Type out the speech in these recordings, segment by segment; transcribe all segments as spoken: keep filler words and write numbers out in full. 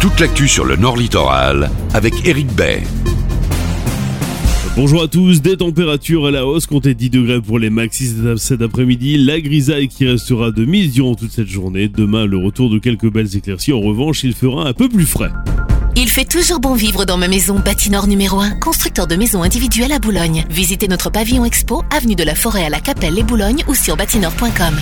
toute l'actu sur le Nord Littoral avec Éric Bay. Bonjour à tous, des températures à la hausse, comptez dix degrés pour les maxis cet après-midi, la grisaille qui restera de mise durant toute cette journée. Demain, le retour de quelques belles éclaircies, en revanche, il fera un peu plus frais. Il fait toujours bon vivre dans ma maison Bâtinor numéro un, constructeur de maisons individuelles à Boulogne. Visitez notre pavillon expo, avenue de la Forêt à la Capelle, les Boulogne ou sur bâtinor point com.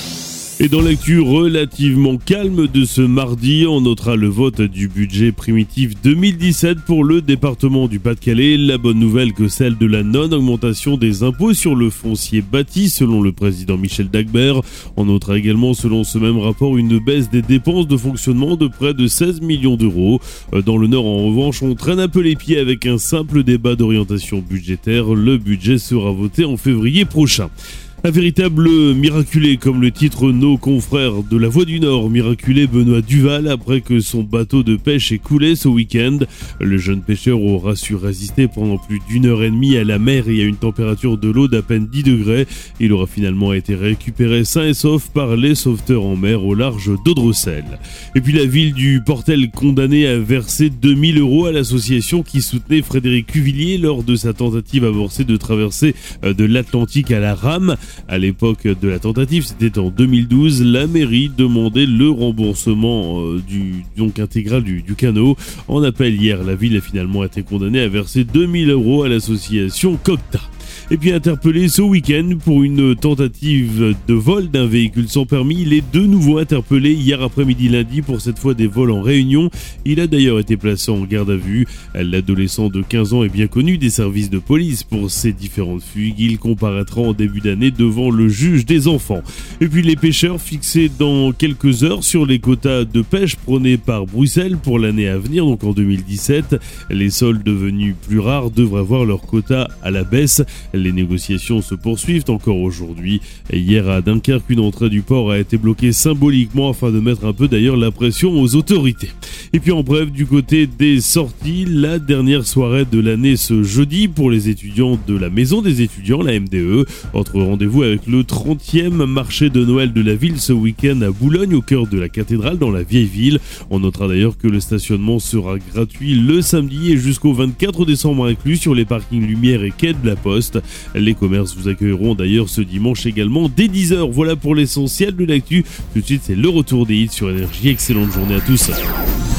Et dans l'actu relativement calme de ce mardi, on notera le vote du budget primitif deux mille dix-sept pour le département du Pas-de-Calais. La bonne nouvelle que celle de la non-augmentation des impôts sur le foncier bâti, selon le président Michel Dagbert. On notera également, selon ce même rapport, une baisse des dépenses de fonctionnement de près de seize millions d'euros. Dans le Nord, en revanche, on traîne un peu les pieds avec un simple débat d'orientation budgétaire. Le budget sera voté en février prochain. Un véritable miraculé, comme le titre nos confrères de la Voix du Nord, miraculé Benoît Duval après que son bateau de pêche ait coulé ce week-end. Le jeune pêcheur aura su résister pendant plus d'une heure et demie à la mer et à une température de l'eau d'à peine dix degrés. Il aura finalement été récupéré sain et sauf par les sauveteurs en mer au large d'Audrecel. Et puis la ville du Portel condamnée à verser deux mille euros à l'association qui soutenait Frédéric Cuvillier lors de sa tentative avortée de traverser de l'Atlantique à la rame. À l'époque de la tentative, c'était en deux mille douze, la mairie demandait le remboursement euh, du donc intégral du, du canot. En appel hier, la ville a finalement été condamnée à verser deux mille euros à l'association Cocta. Et puis interpellé ce week-end pour une tentative de vol d'un véhicule sans permis. Il est de nouveau interpellé hier après-midi lundi pour cette fois des vols en Réunion. Il a d'ailleurs été placé en garde à vue. L'adolescent de quinze ans est bien connu des services de police pour ses différentes fugues. Il comparaîtra en début d'année devant le juge des enfants. Et puis les pêcheurs fixés dans quelques heures sur les quotas de pêche prônés par Bruxelles pour l'année à venir, donc en deux mille dix-sept. Les sols devenus plus rares devraient voir leur quota à la baisse. Les négociations se poursuivent encore aujourd'hui. Hier à Dunkerque, une entrée du port a été bloquée symboliquement afin de mettre un peu d'ailleurs la pression aux autorités. Et puis en bref, du côté des sorties, la dernière soirée de l'année ce jeudi pour les étudiants de la Maison des étudiants, la M D E. Autre rendez-vous avec le trentième marché de Noël de la ville ce week-end à Boulogne, au cœur de la cathédrale dans la vieille ville. On notera d'ailleurs que le stationnement sera gratuit le samedi et jusqu'au vingt-quatre décembre inclus sur les parkings Lumière et Quai de la Poste. Les commerces vous accueilleront d'ailleurs ce dimanche également dès dix heures. Voilà pour l'essentiel de l'actu. Tout de suite, c'est le retour des hits sur Énergie. Excellente journée à tous.